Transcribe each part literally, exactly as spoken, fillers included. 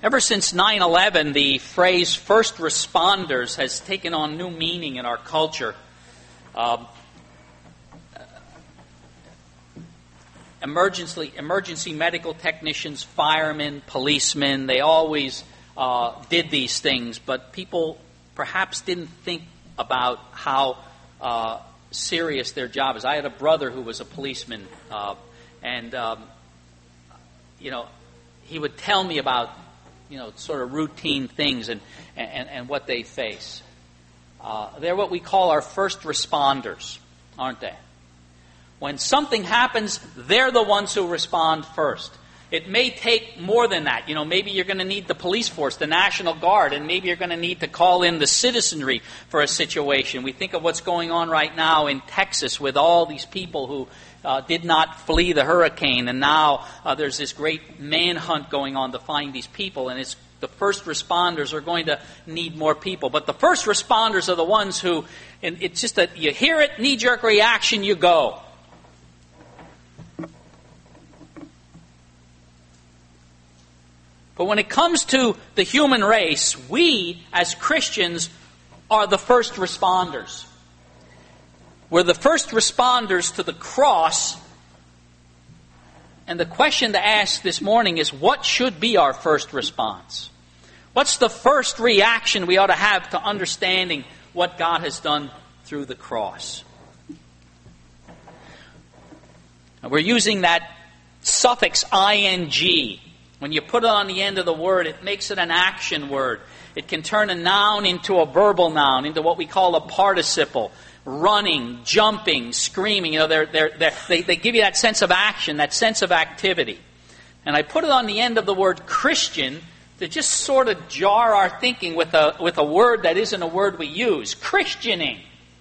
Ever since nine eleven, the phrase first responders has taken on new meaning in our culture. Um, emergency, emergency medical technicians, firemen, policemen, they always uh, did these things, but people perhaps didn't think about how uh, serious their job is. I had a brother who was a policeman, uh, and, um, you know, he would tell me about you know, sort of routine things and, and, and what they face. Uh, they're what we call our first responders, aren't they? When something happens, they're the ones who respond first. It may take more than that. You know, maybe you're going to need the police force, the National Guard, and maybe you're going to need to call in the citizenry for a situation. We think of what's going on right now in Texas with all these people who uh, did not flee the hurricane, and now uh, there's this great manhunt going on to find these people, and it's the first responders are going to need more people. But the first responders are the ones who, and it's just that you hear it, knee-jerk reaction, you go. But when it comes to the human race, we, as Christians, are the first responders. We're the first responders to the cross. And the question to ask this morning is, what should be our first response? What's the first reaction we ought to have to understanding what God has done through the cross? And we're using that suffix ing. When you put it on the end of the word, it makes it an action word. It can turn a noun into a verbal noun, into what we call a participle. Running, jumping, screaming. You know, they're, they're, they're, they, they give you that sense of action, that sense of activity. And I put it on the end of the word Christian to just sort of jar our thinking with a, with a word that isn't a word we use. Christianing.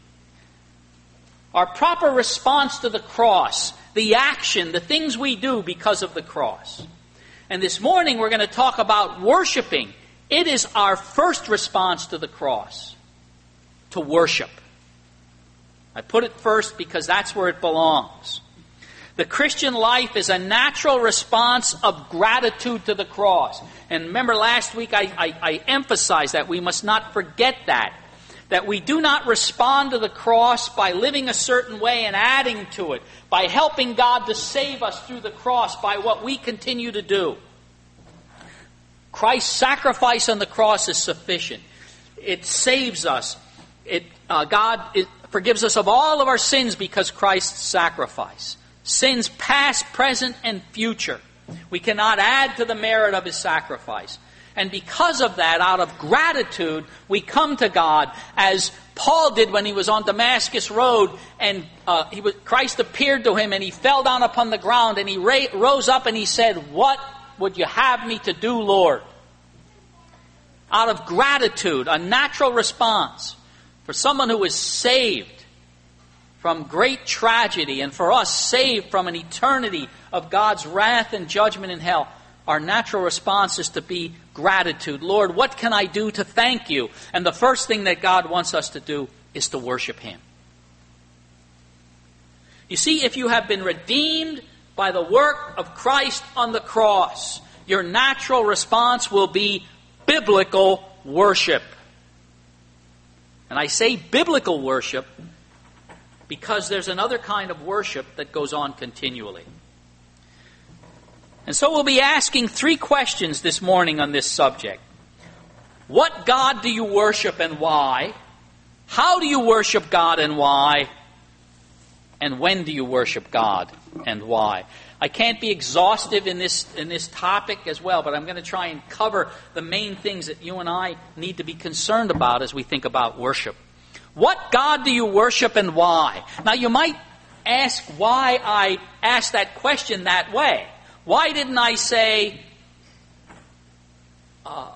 Our proper response to the cross, the action, the things we do because of the cross. And this morning we're going to talk about worshiping. It is our first response to the cross, to worship. I put it first because that's where it belongs. The Christian life is a natural response of gratitude to the cross. And remember last week I, I, I emphasized that we must not forget that. That we do not respond to the cross by living a certain way and adding to it, by helping God to save us through the cross, by what we continue to do. Christ's sacrifice on the cross is sufficient. It saves us. It, uh, God it forgives us of all of our sins because Christ's sacrifice. Sins past, present, and future. We cannot add to the merit of His sacrifice. And because of that, out of gratitude, we come to God as Paul did when he was on Damascus Road, and uh, he was, Christ appeared to him, and he fell down upon the ground, and he ra- rose up and he said, "What would you have me to do, Lord?" Out of gratitude, a natural response for someone who was saved from great tragedy, and for us saved from an eternity of God's wrath and judgment in hell. Our natural response is to be gratitude. Lord, what can I do to thank you? And the first thing that God wants us to do is to worship Him. You see, if you have been redeemed by the work of Christ on the cross, your natural response will be biblical worship. And I say biblical worship because there's another kind of worship that goes on continually. And so we'll be asking three questions this morning on this subject. What God do you worship and why? How do you worship God and why? And when do you worship God and why? I can't be exhaustive in this in this topic as well, but I'm going to try and cover the main things that you and I need to be concerned about as we think about worship. What God do you worship and why? Now you might ask why I asked that question that way. Why didn't I say, uh,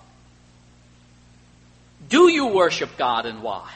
do you worship God and why?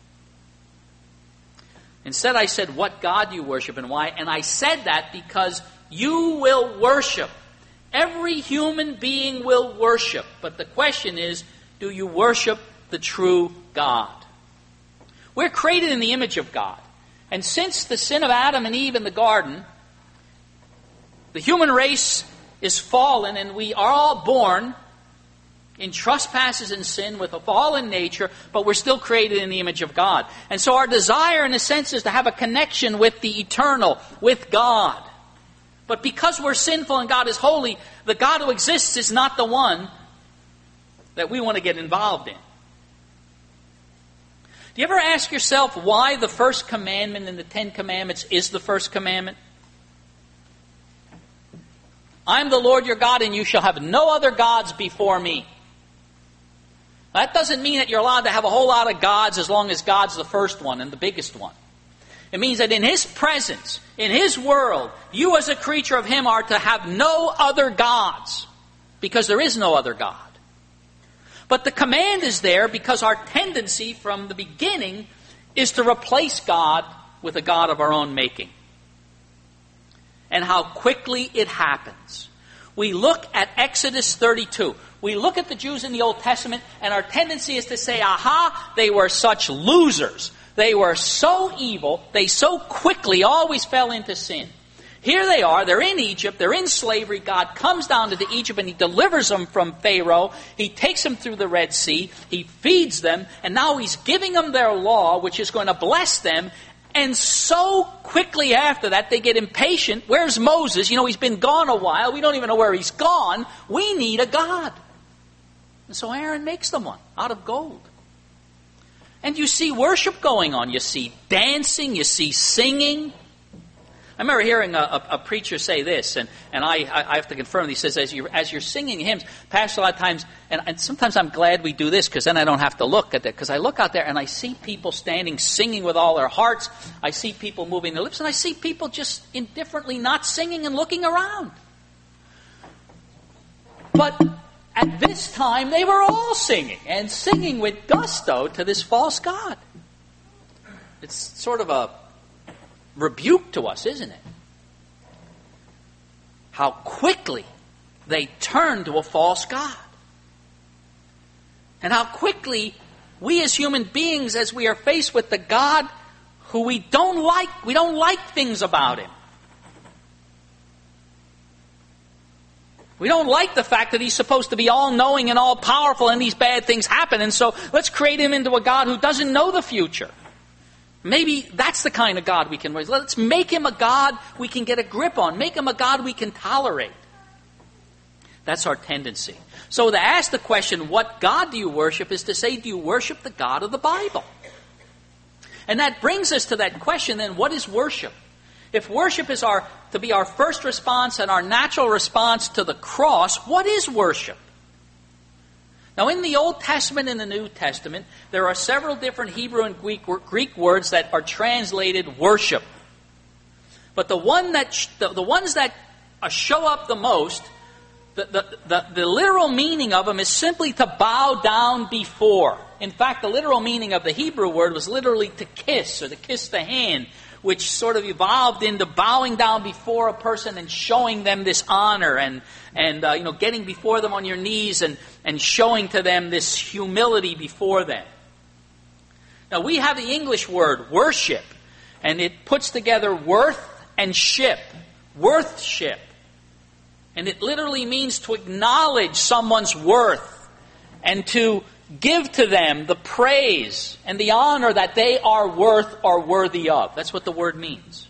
Instead I said, what God do you worship and why? And I said that because you will worship. Every human being will worship. But the question is, do you worship the true God? We're created in the image of God. And since the sin of Adam and Eve in the garden, the human race is fallen, and we are all born in trespasses and sin with a fallen nature, but we're still created in the image of God. And so our desire, in a sense, is to have a connection with the eternal, with God. But because we're sinful and God is holy, the God who exists is not the one that we want to get involved in. Do you ever ask yourself why the first commandment in the Ten Commandments is the first commandment? I'm the Lord your God, and you shall have no other gods before me. That doesn't mean that you're allowed to have a whole lot of gods as long as God's the first one and the biggest one. It means that in His presence, in His world, you as a creature of Him are to have no other gods, because there is no other God. But the command is there because our tendency from the beginning is to replace God with a God of our own making. And how quickly it happens. We look at Exodus thirty-two. We look at the Jews in the Old Testament, and our tendency is to say, aha, they were such losers. They were so evil, they so quickly always fell into sin. Here they are, they're in Egypt, they're in slavery. God comes down to Egypt and He delivers them from Pharaoh. He takes them through the Red Sea. He feeds them, and now He's giving them their law, which is going to bless them. And so quickly after that, they get impatient. Where's Moses? You know, he's been gone a while. We don't even know where he's gone. We need a God. And so Aaron makes them one out of gold. And you see worship going on. You see dancing. You see singing. I remember hearing a, a, a preacher say this, and, and I, I have to confirm. He says, as, you, as you're singing hymns, Pastor, a lot of times, and, and sometimes I'm glad we do this, because then I don't have to look at it, because I look out there and I see people standing, singing with all their hearts. I see people moving their lips, and I see people just indifferently not singing and looking around. But at this time, they were all singing, and singing with gusto to this false god. It's sort of a rebuke to us, isn't it? How quickly they turn to a false god. And how quickly we as human beings, as we are faced with the God who we don't like, we don't like things about Him. We don't like the fact that He's supposed to be all-knowing and all-powerful, and these bad things happen, and so let's create Him into a God who doesn't know the future. Maybe that's the kind of God we can raise. Let's make Him a God we can get a grip on. Make Him a God we can tolerate. That's our tendency. So to ask the question, what God do you worship, is to say, do you worship the God of the Bible? And that brings us to that question, then, what is worship? If worship is our to be our first response and our natural response to the cross, what is worship? Now, in the Old Testament and the New Testament, there are several different Hebrew and Greek, Greek words that are translated worship. But the one that the, the ones that show up the most, the, the, the, the literal meaning of them is simply to bow down before. In fact, the literal meaning of the Hebrew word was literally to kiss, or to kiss the hand, which sort of evolved into bowing down before a person and showing them this honor, and and uh, you know, getting before them on your knees and, and showing to them this humility before them. Now, we have the English word worship, and it puts together worth and ship, worthship. And it literally means to acknowledge someone's worth and to give to them the praise and the honor that they are worth or worthy of. That's what the word means.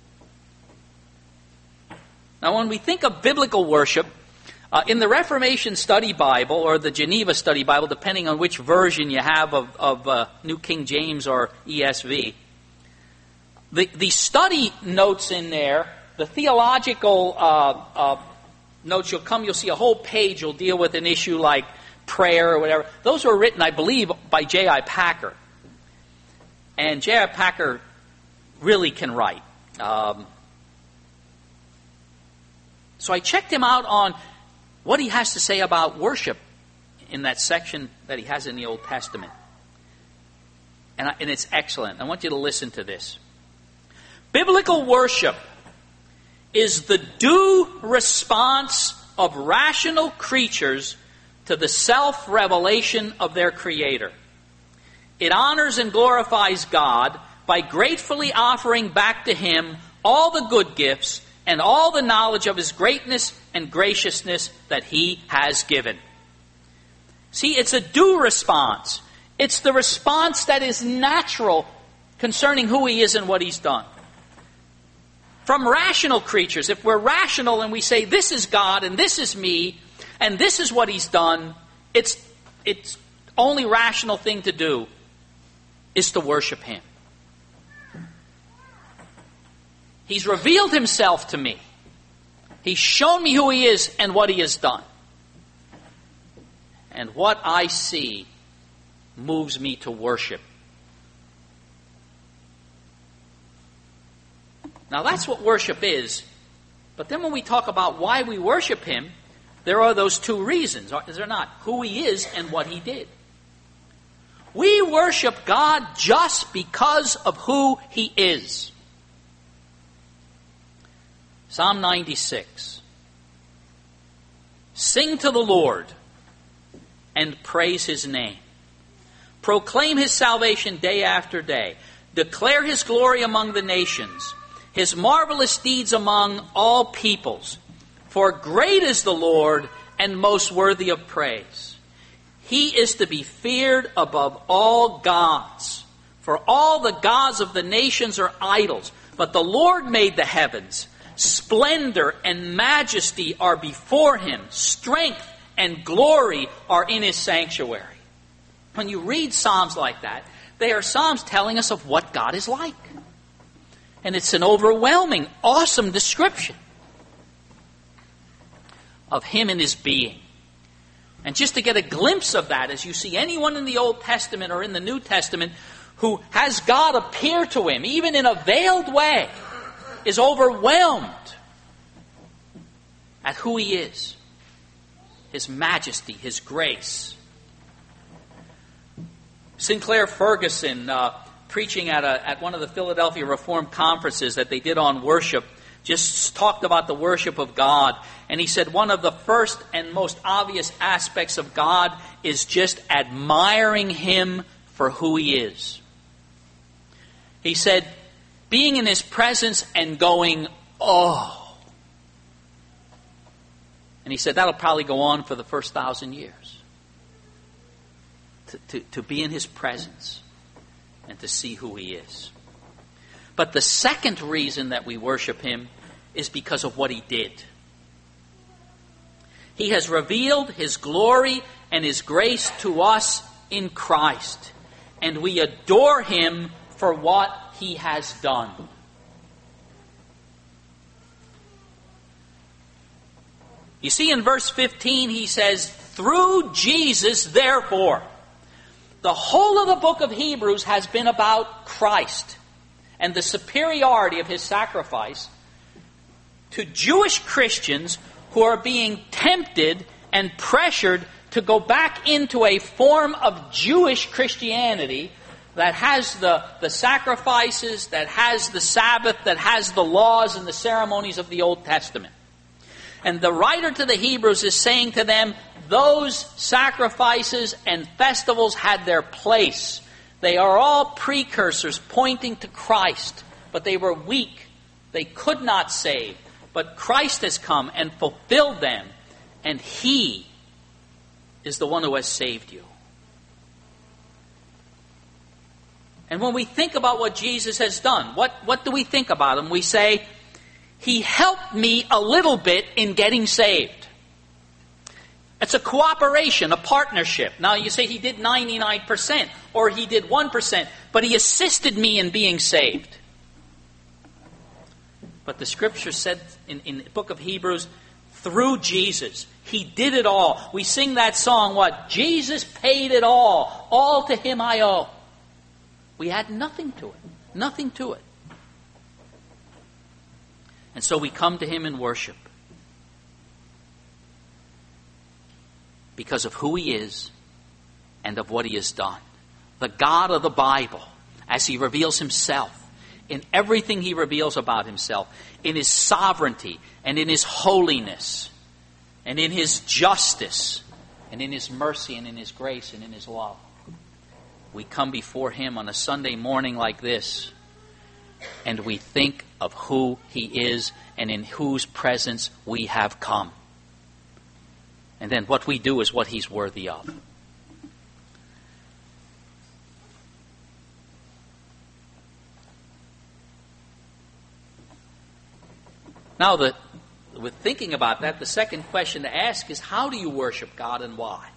Now, when we think of biblical worship, uh, in the Reformation Study Bible or the Geneva Study Bible, depending on which version you have of, of uh, New King James or E S V, the, the study notes in there, the theological uh, uh, notes, you'll come, you'll see a whole page will deal with an issue like prayer or whatever. Those were written, I believe, by J I Packer. And J I Packer really can write. Um, so I checked him out on what he has to say about worship in that section that he has in the Old Testament. And, I, and it's excellent. I want you to listen to this. Biblical worship is the due response of rational creatures to the self-revelation of their Creator. It honors and glorifies God by gratefully offering back to Him all the good gifts and all the knowledge of His greatness and graciousness that He has given. See, it's a due response. It's the response that is natural concerning who He is and what He's done. From rational creatures, if we're rational and we say, this is God and this is me and this is what He's done, it's it's only rational thing to do is to worship Him. He's revealed Himself to me. He's shown me who He is and what He has done. And what I see moves me to worship. Now that's what worship is. But then when we talk about why we worship Him, there are those two reasons, is there not? Who He is and what He did. We worship God just because of who He is. Psalm ninety-six. Sing to the Lord and praise His name. Proclaim His salvation day after day. Declare His glory among the nations, His marvelous deeds among all peoples. For great is the Lord and most worthy of praise. He is to be feared above all gods. For all the gods of the nations are idols, but the Lord made the heavens. Splendor and majesty are before Him. Strength and glory are in His sanctuary. When you read Psalms like that, they are Psalms telling us of what God is like. And it's an overwhelming, awesome description of Him and His being. And just to get a glimpse of that, as you see anyone in the Old Testament or in the New Testament who has God appear to him, even in a veiled way, is overwhelmed at who He is. His majesty, His grace. Sinclair Ferguson, uh, preaching at, a, at one of the Philadelphia Reformed conferences that they did on worship, just talked about the worship of God. And he said one of the first and most obvious aspects of God is just admiring Him for who He is. He said, being in His presence and going, oh. And he said that'll probably go on for the first thousand years. To, to, to be in His presence and to see who He is. But the second reason that we worship Him is because of what He did. He has revealed His glory and His grace to us in Christ. And we adore Him for what He has done. You see, in verse fifteen, he says, through Jesus, therefore. The whole of the book of Hebrews has been about Christ and the superiority of His sacrifice to Jewish Christians who are being tempted and pressured to go back into a form of Jewish Christianity that has the, the sacrifices, that has the Sabbath, that has the laws and the ceremonies of the Old Testament. And the writer to the Hebrews is saying to them, those sacrifices and festivals had their place. They are all precursors pointing to Christ, but they were weak. They could not save. But Christ has come and fulfilled them, and He is the one who has saved you. And when we think about what Jesus has done, what, what do we think about Him? We say, He helped me a little bit in getting saved. It's a cooperation, a partnership. Now you say He did ninety-nine percent or He did one percent, but He assisted me in being saved. But the Scripture said in, in the book of Hebrews, through Jesus, He did it all. We sing that song, what? Jesus paid it all. All to Him I owe. We add nothing to it. Nothing to it. And so we come to Him in worship. Because of who He is and of what He has done. The God of the Bible, as He reveals Himself, in everything He reveals about Himself, in His sovereignty and in His holiness and in His justice and in His mercy and in His grace and in His love. We come before Him on a Sunday morning like this and we think of who He is and in whose presence we have come. And then what we do is what He's worthy of. Now, the, with thinking about that, the second question to ask is, how do you worship God and why?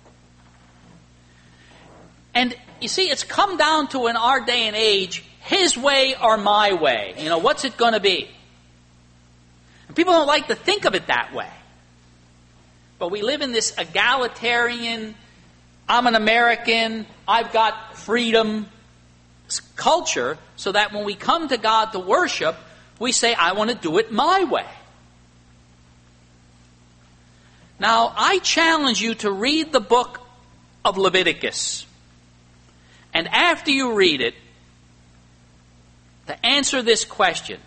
And you see, it's come down to, in our day and age, His way or my way. You know, what's it going to be? And people don't like to think of it that way. But we live in this egalitarian, I'm an American, I've got freedom culture, so that when we come to God to worship, we say, I want to do it my way. Now, I challenge you to read the book of Leviticus. And after you read it, to answer this question,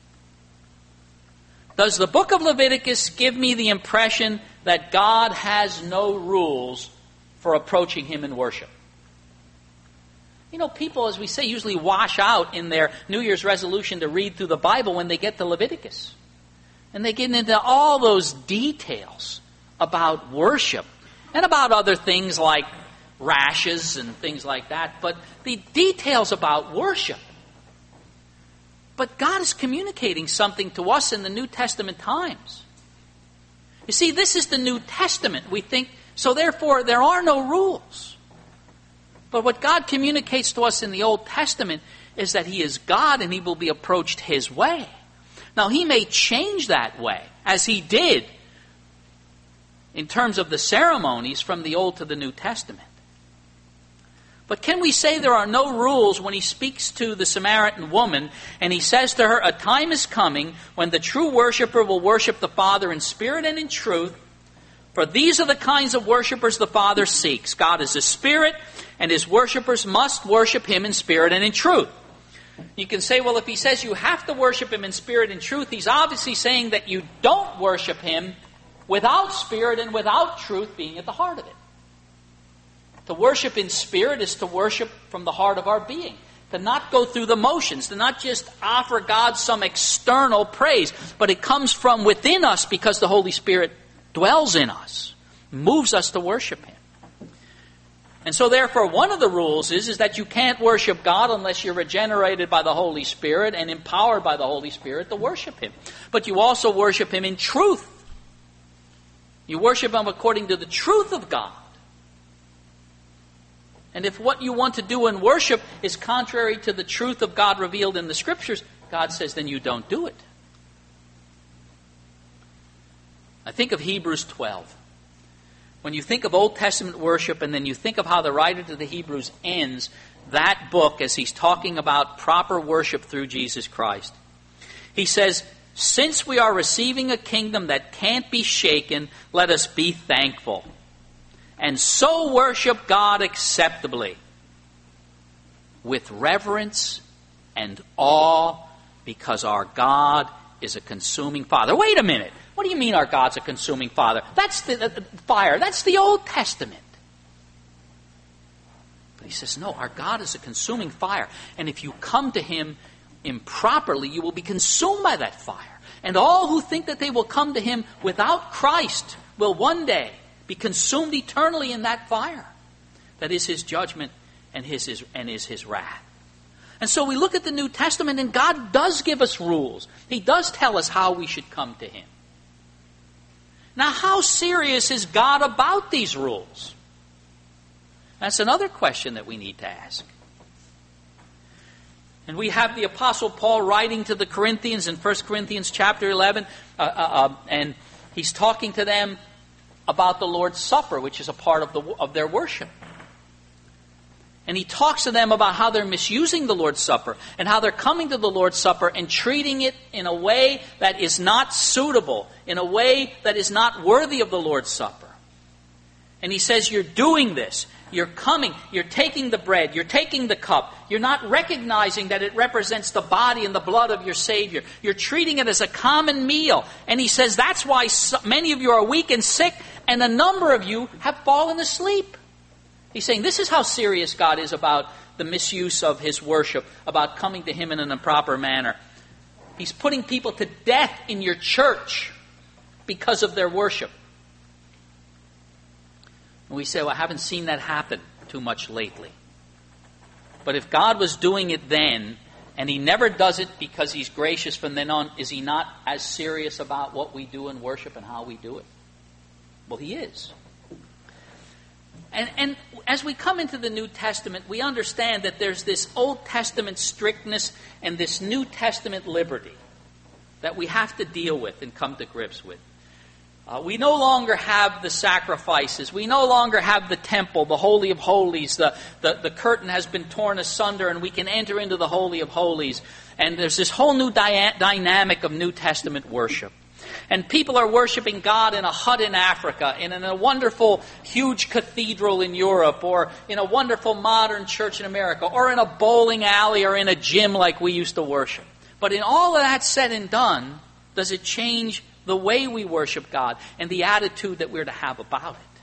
does the book of Leviticus give me the impression that God has no rules for approaching Him in worship? You know, people, as we say, usually wash out in their New Year's resolution to read through the Bible when they get to Leviticus. And they get into all those details about worship and about other things like rashes and things like that, but the details about worship. But God is communicating something to us in the New Testament times. You see, this is the New Testament. We think, so therefore there are no rules. But what God communicates to us in the Old Testament is that He is God and He will be approached His way. Now, He may change that way, as He did in terms of the ceremonies from the Old to the New Testament. But can we say there are no rules when He speaks to the Samaritan woman and He says to her, a time is coming when the true worshiper will worship the Father in spirit and in truth, for these are the kinds of worshipers the Father seeks. God is a spirit, and His worshipers must worship Him in spirit and in truth. You can say, well, if He says you have to worship Him in spirit and truth, He's obviously saying that you don't worship Him without spirit and without truth being at the heart of it. To worship in spirit is to worship from the heart of our being. To not go through the motions. To not just offer God some external praise. But it comes from within us because the Holy Spirit dwells in us. Moves us to worship Him. And so therefore one of the rules is, is that you can't worship God unless you're regenerated by the Holy Spirit and empowered by the Holy Spirit to worship Him. But you also worship Him in truth. You worship Him according to the truth of God. And if what you want to do in worship is contrary to the truth of God revealed in the Scriptures, God says, then you don't do it. I think of Hebrews twelve. When you think of Old Testament worship and then you think of how the writer to the Hebrews ends that book as he's talking about proper worship through Jesus Christ. He says, since we are receiving a kingdom that can't be shaken, let us be thankful. And so worship God acceptably, with reverence and awe, because our God is a consuming Father. Wait a minute. What do you mean our God's a consuming Father? That's the, the, the fire. That's the Old Testament. But He says, no, our God is a consuming fire. And if you come to Him improperly, you will be consumed by that fire. And all who think that they will come to Him without Christ will one day be consumed eternally in that fire. That is His judgment and his, his and is His wrath. And so we look at the New Testament and God does give us rules. He does tell us how we should come to Him. Now, how serious is God about these rules? That's another question that we need to ask. And we have the Apostle Paul writing to the Corinthians in First Corinthians chapter eleven, uh, uh, uh, and he's talking to them about the Lord's Supper, which is a part of the of their worship. And he talks to them about how they're misusing the Lord's Supper and how they're coming to the Lord's Supper and treating it in a way that is not suitable, in a way that is not worthy of the Lord's Supper. And he says, you're doing this. You're coming. You're taking the bread. You're taking the cup. You're not recognizing that it represents the body and the blood of your Savior. You're treating it as a common meal. And he says that's why so many of you are weak and sick, and a number of you have fallen asleep. He's saying this is how serious God is about the misuse of His worship, about coming to Him in an improper manner. He's putting people to death in your church because of their worship. And we say, well, I haven't seen that happen too much lately. But if God was doing it then, And he never does it because he's gracious from then on. Is he not as serious about what we do in worship and how we do it? Well, he is. And, and as we come into the New Testament, we understand that there's this Old Testament strictness and this New Testament liberty that we have to deal with and come to grips with. Uh, we no longer have the sacrifices. We no longer have the temple, the Holy of Holies. The, the, the curtain has been torn asunder and we can enter into the Holy of Holies. And there's this whole new dia- dynamic of New Testament worship. And people are worshiping God in a hut in Africa, and in a wonderful, huge cathedral in Europe, or in a wonderful modern church in America, or in a bowling alley, or in a gym like we used to worship. But in all of that said and done, does it change the way we worship God and the attitude that we're to have about it?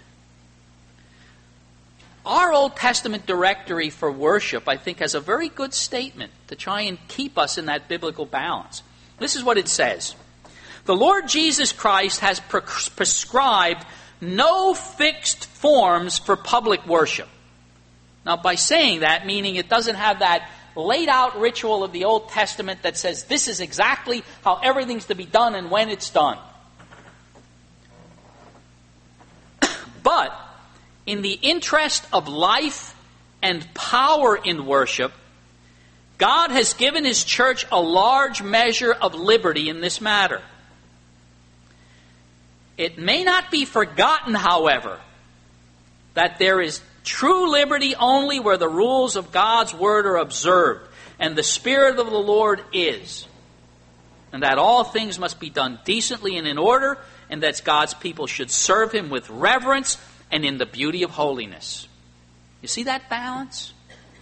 Our Old Testament directory for worship, I think, has a very good statement to try and keep us in that biblical balance. This is what it says. The Lord Jesus Christ has pre- prescribed no fixed forms for public worship. Now, by saying that, meaning it doesn't have that laid out ritual of the Old Testament that says this is exactly how everything's to be done and when it's done. But in the interest of life and power in worship, God has given His church a large measure of liberty in this matter. It may not be forgotten, however, that there is true liberty only where the rules of God's Word are observed and the Spirit of the Lord is, and that all things must be done decently and in order, and that God's people should serve Him with reverence and in the beauty of holiness. You see that balance?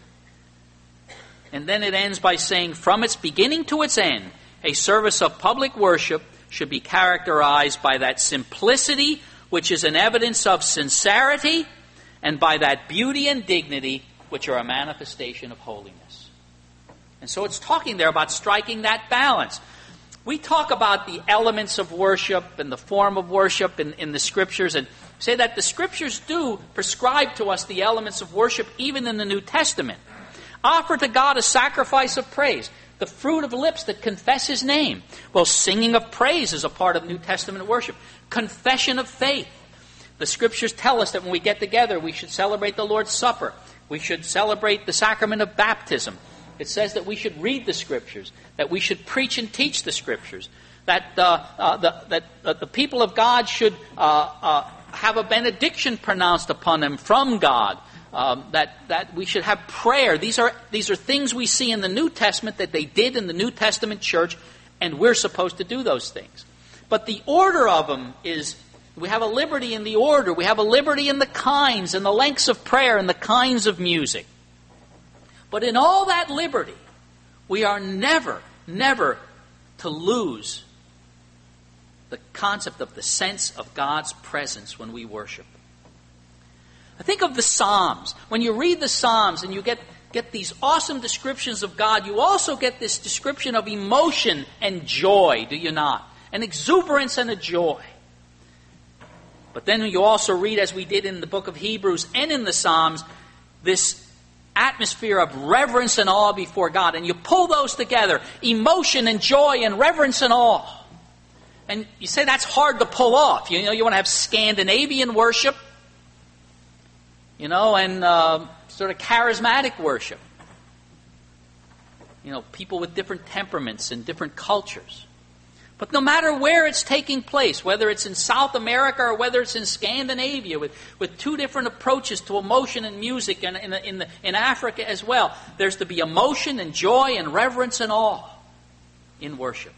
And then it ends by saying, from its beginning to its end, a service of public worship should be characterized by that simplicity which is an evidence of sincerity, and by that beauty and dignity which are a manifestation of holiness. And so it's talking there about striking that balance. We talk about the elements of worship and the form of worship in, in the Scriptures, and say that the Scriptures do prescribe to us the elements of worship even in the New Testament. Offer to God a sacrifice of praise, the fruit of lips that confess His name. Well, singing of praise is a part of New Testament worship. Confession of faith. The Scriptures tell us that when we get together, we should celebrate the Lord's Supper. We should celebrate the sacrament of baptism. It says that we should read the Scriptures, that we should preach and teach the Scriptures, that uh, uh, the, that uh, the people of God should uh, uh, have a benediction pronounced upon them from God, um, that that we should have prayer. These are these are things we see in the New Testament that they did in the New Testament church, and we're supposed to do those things. But the order of them is, we have a liberty in the order. We have a liberty in the kinds and the lengths of prayer and the kinds of music. But in all that liberty, we are never, never to lose the concept of the sense of God's presence when we worship. I think of the Psalms. When you read the Psalms and you get, get these awesome descriptions of God, you also get this description of emotion and joy, do you not? An exuberance and a joy. But then you also read, as we did in the book of Hebrews and in the Psalms, this atmosphere of reverence and awe before God. And you pull those together, emotion and joy and reverence and awe. And you say that's hard to pull off. You know, you want to have Scandinavian worship, you know, and uh, sort of charismatic worship. You know, people with different temperaments and different cultures. But no matter where it's taking place, whether it's in South America or whether it's in Scandinavia, with, with two different approaches to emotion and music, and in, in, the, in Africa as well, there's to be emotion and joy and reverence and awe in worship.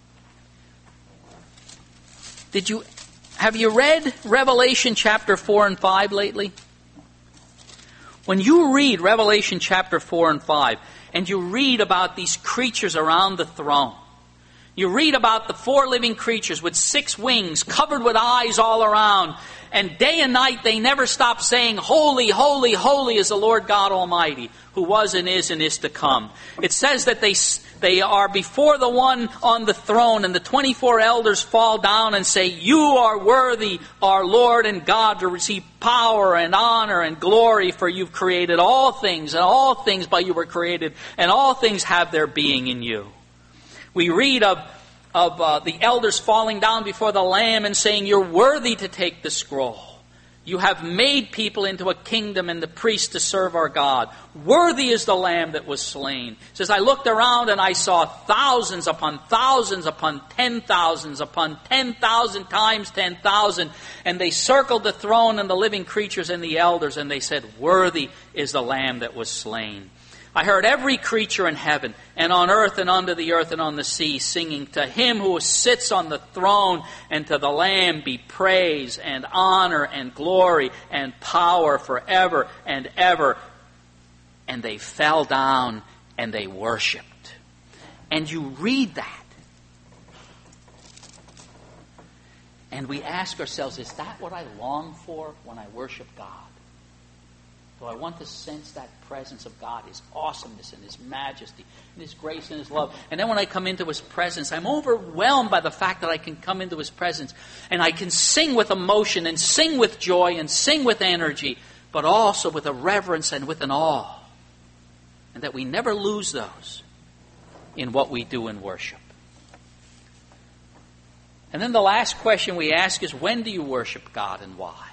Did you have you read Revelation chapter four and five lately? When you read Revelation chapter four and five, and you read about these creatures around the throne, You read about the four living creatures with six wings, covered with eyes all around. And day and night they never stop saying, Holy, holy, holy is the Lord God Almighty, who was and is and is to come. It says that they they are before the one on the throne, and the twenty-four elders fall down and say, You are worthy, our Lord and God, to receive power and honor and glory, for you've created all things, and all things by you were created, and all things have their being in you. We read of of uh, the elders falling down before the Lamb and saying, You're worthy to take the scroll. You have made people into a kingdom and the priests to serve our God. Worthy is the Lamb that was slain. It says, I looked around and I saw thousands upon thousands upon ten thousands upon ten thousand times ten thousand. And they circled the throne and the living creatures and the elders, and they said, Worthy is the Lamb that was slain. I heard every creature in heaven and on earth and under the earth and on the sea singing, To him who sits on the throne and to the Lamb be praise and honor and glory and power forever and ever. And they fell down and they worshipped. And you read that. And we ask ourselves, is that what I long for when I worship God? So I want to sense that presence of God, His awesomeness and His majesty and His grace and His love. And then when I come into His presence, I'm overwhelmed by the fact that I can come into His presence and I can sing with emotion and sing with joy and sing with energy, but also with a reverence and with an awe. And that we never lose those in what we do in worship. And then the last question we ask is, when do you worship God and why?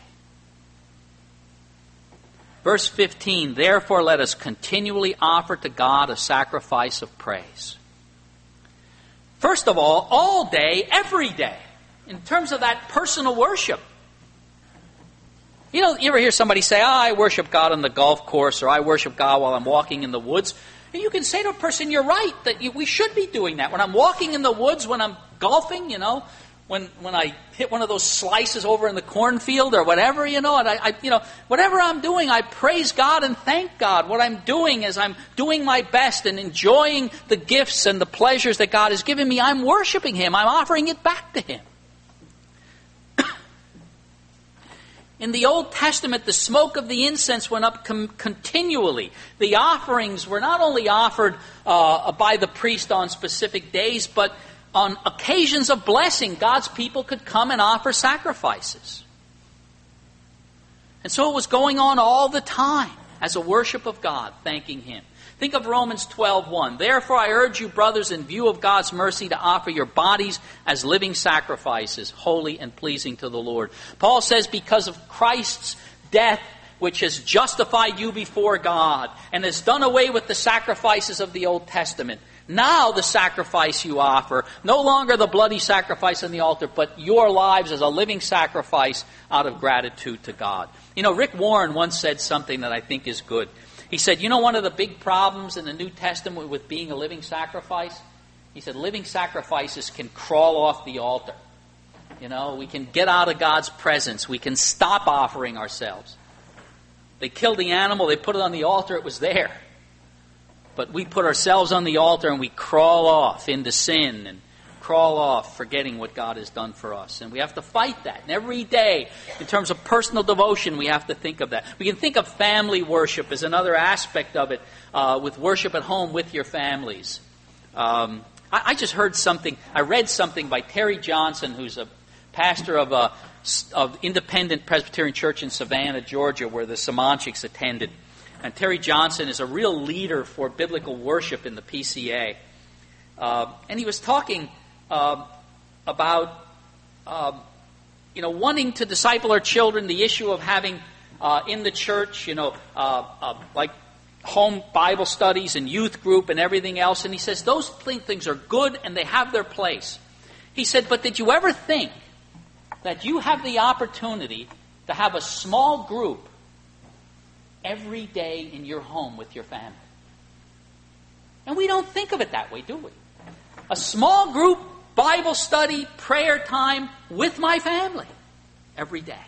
Verse fifteen, Therefore let us continually offer to God a sacrifice of praise. First of all, all day, every day, in terms of that personal worship. You know, you ever hear somebody say, oh, I worship God on the golf course, or I worship God while I'm walking in the woods. And you can say to a person, you're right, that you, we should be doing that. When I'm walking in the woods, when I'm golfing, you know, When when I hit one of those slices over in the cornfield or whatever, you know, and I, I, you know, whatever I'm doing, I praise God and thank God. What I'm doing is I'm doing my best and enjoying the gifts and the pleasures that God has given me. I'm worshiping Him. I'm offering it back to Him. In the Old Testament, the smoke of the incense went up com- continually. The offerings were not only offered uh, by the priest on specific days, but on occasions of blessing, God's people could come and offer sacrifices. And so it was going on all the time as a worship of God, thanking Him. Think of Romans twelve one. Therefore I urge you, brothers, in view of God's mercy, to offer your bodies as living sacrifices, holy and pleasing to the Lord. Paul says, because of Christ's death, which has justified you before God and has done away with the sacrifices of the Old Testament, now the sacrifice you offer, no longer the bloody sacrifice on the altar, but your lives as a living sacrifice out of gratitude to God. You know, Rick Warren once said something that I think is good. He said, you know, one of the big problems in the New Testament with being a living sacrifice? He said, living sacrifices can crawl off the altar. You know, we can get out of God's presence. We can stop offering ourselves. They killed the animal, they put it on the altar, it was there. But we put ourselves on the altar and we crawl off into sin and crawl off forgetting what God has done for us. And we have to fight that. And every day, in terms of personal devotion, we have to think of that. We can think of family worship as another aspect of it, uh, with worship at home with your families. Um, I, I just heard something, I read something by Terry Johnson, who's a pastor of a of Independent Presbyterian Church in Savannah, Georgia, where the Samanchiks attended. And Terry Johnson is a real leader for biblical worship in the P C A. Uh, and he was talking uh, about, uh, you know, wanting to disciple our children, the issue of having uh, in the church, you know, uh, uh, like home Bible studies and youth group and everything else. And he says those things are good and they have their place. He said, but did you ever think that you have the opportunity to have a small group every day in your home with your family? And we don't think of it that way, do we? A small group Bible study, prayer time with my family every day.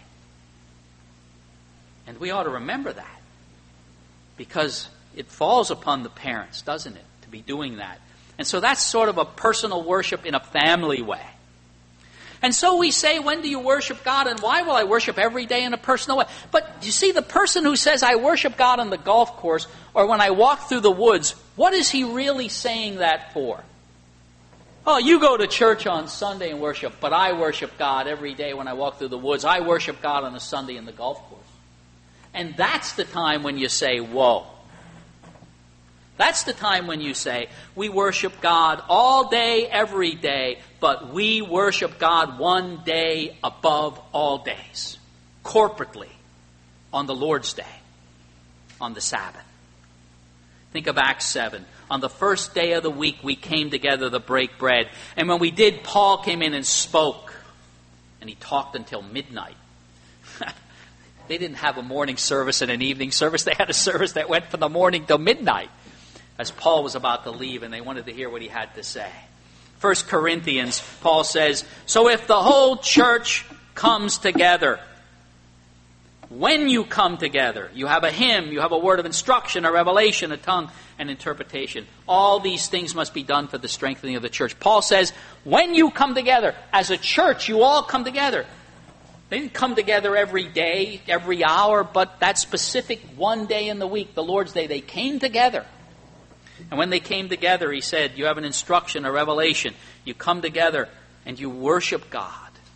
And we ought to remember that, because it falls upon the parents, doesn't it, to be doing that. And so that's sort of a personal worship in a family way. And so we say, when do you worship God, and why will I worship every day in a personal way? But you see, the person who says, I worship God on the golf course, or when I walk through the woods, what is he really saying that for? Oh, you go to church on Sunday and worship, but I worship God every day when I walk through the woods. I worship God on a Sunday in the golf course. And that's the time when you say, whoa. That's the time when you say, we worship God all day, every day, but we worship God one day above all days, corporately, on the Lord's Day, on the Sabbath. Think of Acts seven. On the first day of the week, we came together to break bread. And when we did, Paul came in and spoke, and he talked until midnight. They didn't have a morning service and an evening service. They had a service that went from the morning till midnight, as Paul was about to leave, and they wanted to hear what he had to say. First Corinthians, Paul says, so if the whole church comes together, when you come together, you have a hymn, you have a word of instruction, a revelation, a tongue, and interpretation. All these things must be done for the strengthening of the church. Paul says, when you come together, as a church, you all come together. They didn't come together every day, every hour, but that specific one day in the week, the Lord's Day, they came together. And when they came together, he said, you have an instruction, a revelation. You come together and you worship God.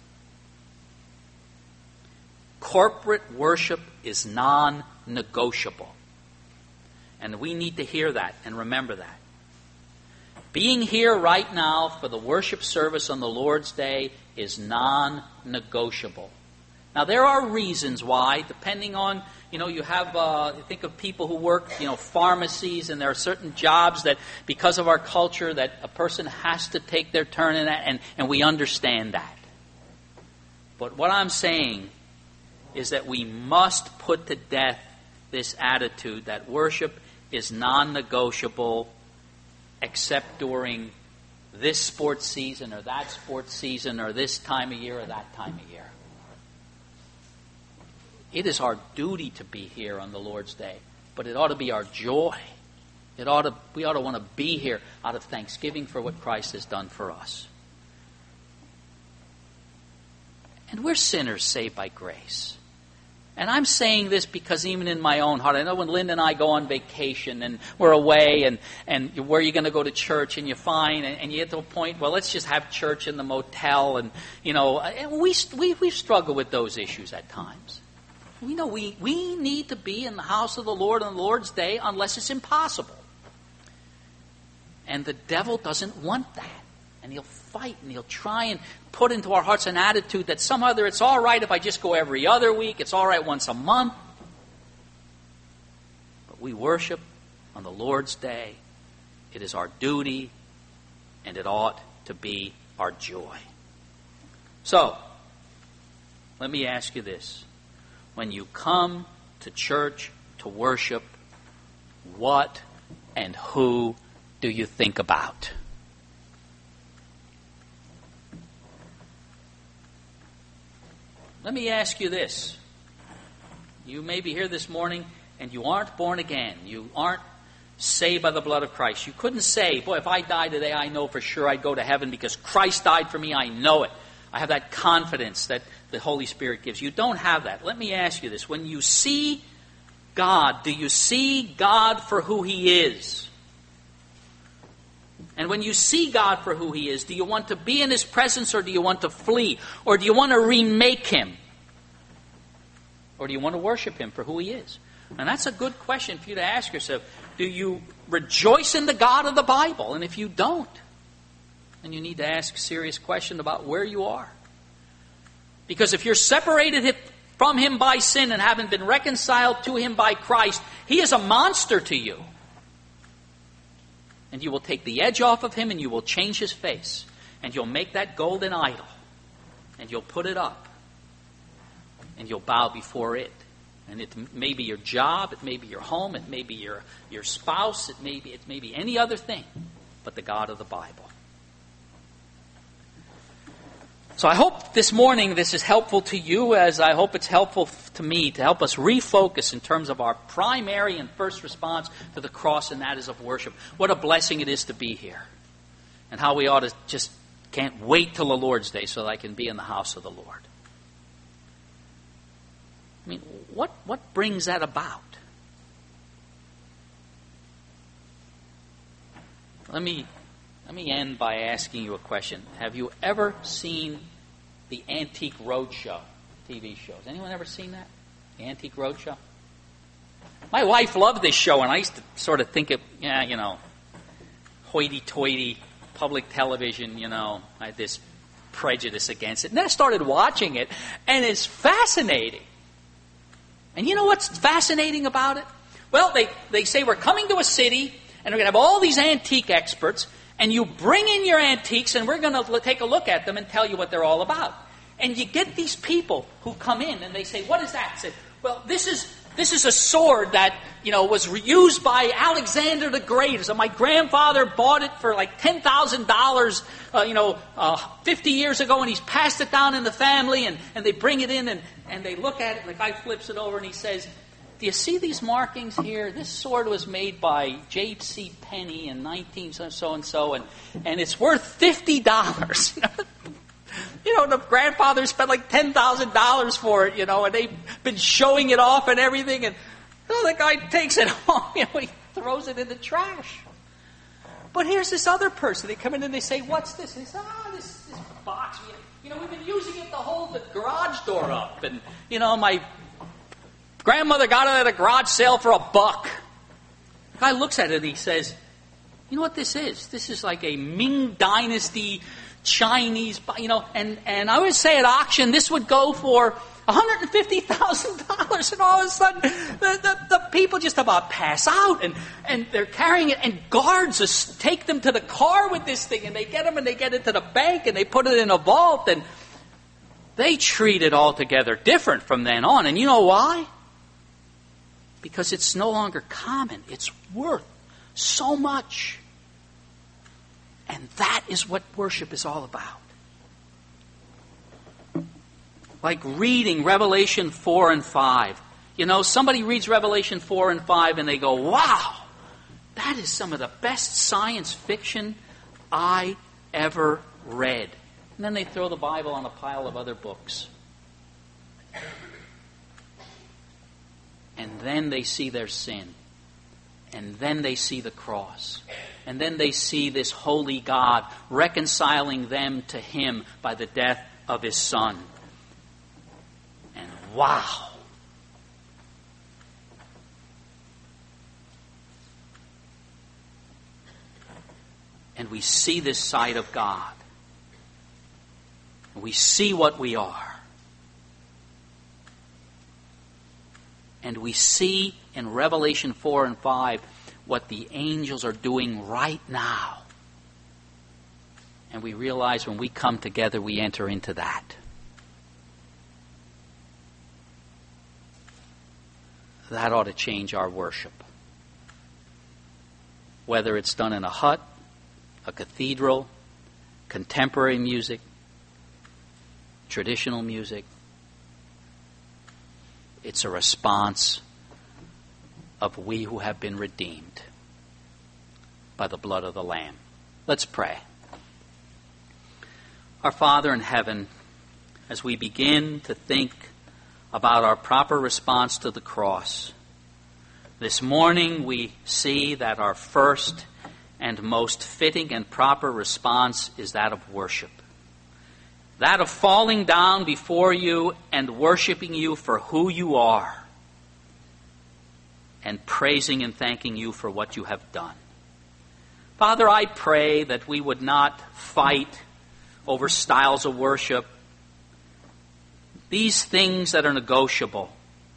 Corporate worship is non-negotiable. And we need to hear that and remember that. Being here right now for the worship service on the Lord's Day is non-negotiable. Now, there are reasons why, depending on, you know, you have, uh, think of people who work, you know, pharmacies, and there are certain jobs that, because of our culture, that a person has to take their turn in that, and, and we understand that. But what I'm saying is that we must put to death this attitude that worship is non-negotiable except during this sports season or that sports season or this time of year or that time of year. It is our duty to be here on the Lord's Day, but it ought to be our joy. It ought to, we ought to want to be here out of thanksgiving for what Christ has done for us. And we're sinners saved by grace. And I'm saying this because even in my own heart, I know when Linda and I go on vacation and we're away and, and where are you going to go to church and you find, and, and you get to a point, well, let's just have church in the motel. And, you know, and we, we, we struggle with those issues at times. We know we, we need to be in the house of the Lord on the Lord's Day unless it's impossible. And the devil doesn't want that. And he'll fight and he'll try and put into our hearts an attitude that somehow it's all right if I just go every other week, it's all right once a month. But we worship on the Lord's Day. It is our duty, and it ought to be our joy. So, let me ask you this. When you come to church to worship, what and who do you think about? Let me ask you this. You may be here this morning and you aren't born again. You aren't saved by the blood of Christ. You couldn't say, boy, if I die today, I know for sure I'd go to heaven because Christ died for me. I know it. I have that confidence that the Holy Spirit gives. You don't have that. Let me ask you this. When you see God, do you see God for who He is? And when you see God for who He is, do you want to be in His presence or do you want to flee? Or do you want to remake Him? Or do you want to worship Him for who He is? And that's a good question for you to ask yourself. Do you rejoice in the God of the Bible? And if you don't, then you need to ask a serious question about where you are. Because if you're separated from Him by sin and haven't been reconciled to Him by Christ, He is a monster to you. And you will take the edge off of Him and you will change His face. And you'll make that golden idol. And you'll put it up. And you'll bow before it. And it may be your job, it may be your home, it may be your, your spouse, it may be, it may be any other thing but the God of the Bible. So I hope this morning this is helpful to you, as I hope it's helpful to me, to help us refocus in terms of our primary and first response to the cross, and that is of worship. What a blessing it is to be here. and how we ought to just can't wait till the Lord's Day so that I can be in the house of the Lord. I mean, what, what brings that about? Let me, let me end by asking you a question. Have you ever seen the Antique Roadshow T V shows? Anyone ever seen that? The Antique Roadshow? My wife loved this show, and I used to sort of think of, yeah, you know, hoity-toity public television, you know, I had this prejudice against it. And then I started watching it, and it's fascinating. And you know what's fascinating about it? Well, they, they say we're coming to a city, and we're going to have all these antique experts, and you bring in your antiques, and we're going to take a look at them and tell you what they're all about. And you get these people who come in, and they say, what is that? I say, well, this is this is a sword that, you know, was used by Alexander the Great. So my grandfather bought it for like ten thousand dollars, uh, you know, uh, fifty years ago, and he's passed it down in the family, and, and they bring it in, and, and they look at it, and the guy flips it over, and he says, do you see these markings here? This sword was made by J C. Penney in nineteen so-and-so, and, and it's worth fifty dollars. You know, the grandfather spent like ten thousand dollars for it, you know, and they've been showing it off and everything, and you know, the guy takes it home, you know, he throws it in the trash. But here's this other person. They come in and they say, what's this? And they say, ah, oh, this, this box. You know, we've been using it to hold the garage door up. And, you know, my grandmother got it at a garage sale for a buck. The guy looks at it and he says, you know what this is? This is like a Ming Dynasty Chinese, you know, and, and I would say at auction this would go for one hundred fifty thousand dollars, and all of a sudden the, the, the people just about pass out, and, and they're carrying it, and guards just take them to the car with this thing, and they get them and they get it to the bank, and they put it in a vault, and they treat it altogether different from then on. And you know why? Because it's no longer common. It's worth so much. And that is what worship is all about. Like reading Revelation four and five. You know, somebody reads Revelation four and five and they go, wow, that is some of the best science fiction I ever read. And then they throw the Bible on a pile of other books. And then they see their sin. And then they see the cross. And then they see this holy God reconciling them to Him by the death of His Son. And wow! And we see this side of God. We see what we are. And we see in Revelation four and five what the angels are doing right now. And we realize when we come together, we enter into that. That ought to change our worship. Whether it's done in a hut, a cathedral, contemporary music, traditional music, it's a response of we who have been redeemed by the blood of the Lamb. Let's pray. Our Father in heaven, as we begin to think about our proper response to the cross, this morning we see that our first and most fitting and proper response is that of worship. That of falling down before you and worshiping you for who you are, and praising and thanking you for what you have done. Father, I pray that we would not fight over styles of worship, these things that are negotiable.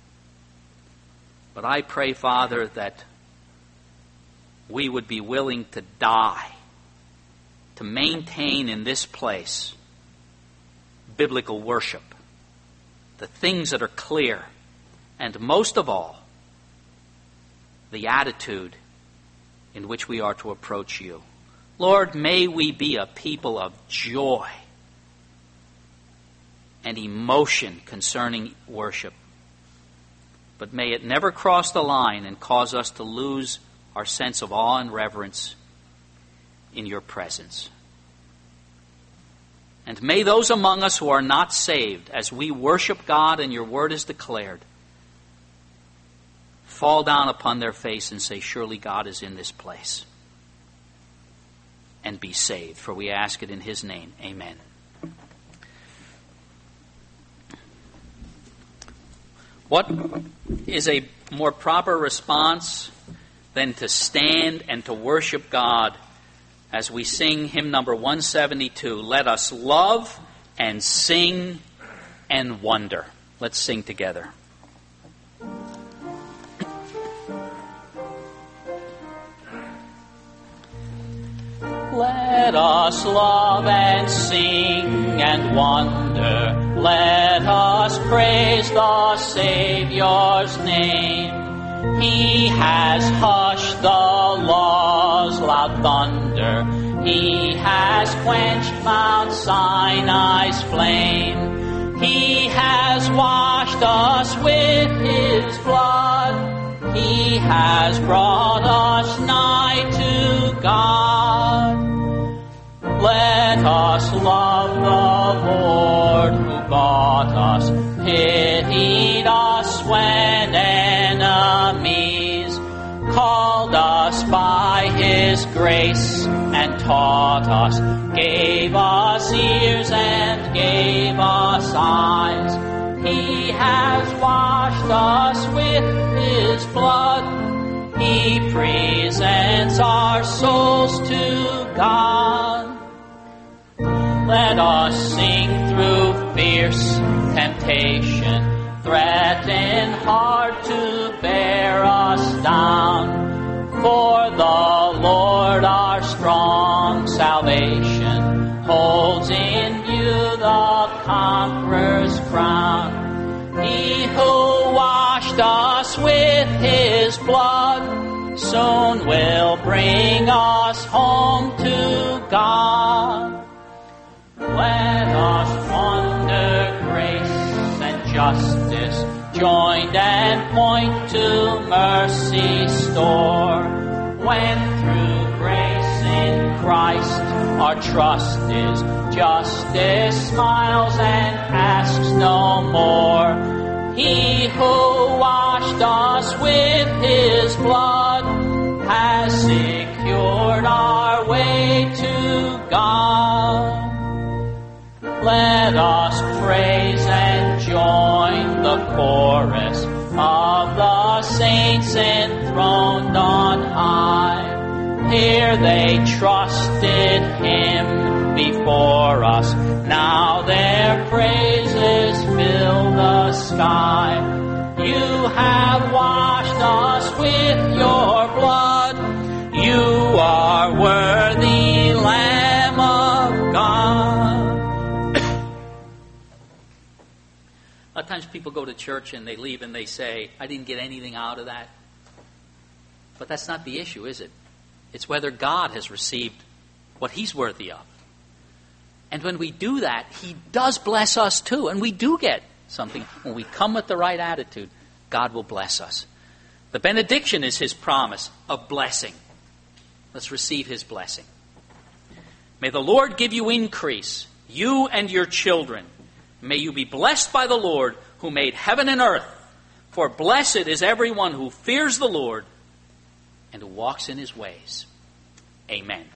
But I pray, Father, that we would be willing to die to maintain in this place biblical worship, the things that are clear, and most of all, the attitude in which we are to approach you. Lord, may we be a people of joy and emotion concerning worship. But may it never cross the line and cause us to lose our sense of awe and reverence in your presence. And may those among us who are not saved, as we worship God and your word is declared, fall down upon their face and say, surely God is in this place. And be saved. For we ask it in his name. Amen. What is a more proper response than to stand and to worship God as we sing hymn number one seventy-two, Let Us Love and Sing and Wonder. Let's sing together. Let us love and sing and wonder. Let us praise the Savior's name. He has hushed the law's loud thunder. He has quenched Mount Sinai's flame. He has washed us with his blood. He has brought us nigh to God. Let us love the Lord who bought us, pitied us when enemies, called us by his grace and taught us, gave us ears and gave us eyes. He has washed us with his blood. He presents our souls to God. Let us sing through fierce temptation, threaten hard to bear us down. For the Lord our strong salvation holds in view the conqueror's crown. He who washed us with his blood soon will bring us home to God. Let us wonder grace and justice, joined and point to mercy's store. When through grace in Christ our trust is, justice smiles and asks no more. He who washed us with his blood has secured our way to God. Let us praise and join the chorus of the saints enthroned on high. Here they trusted him before us. Now their praises fill the sky. You have washed us with your blood. You are worthy, Lamb of God. A lot of times people go to church and they leave and they say, I didn't get anything out of that. But that's not the issue, is it? It's whether God has received what he's worthy of. And when we do that, he does bless us too. And we do get something. When we come with the right attitude, God will bless us. The benediction is his promise of blessing. Let's receive his blessing. May the Lord give you increase, you and your children. May you be blessed by the Lord who made heaven and earth. For blessed is everyone who fears the Lord and who walks in his ways. Amen.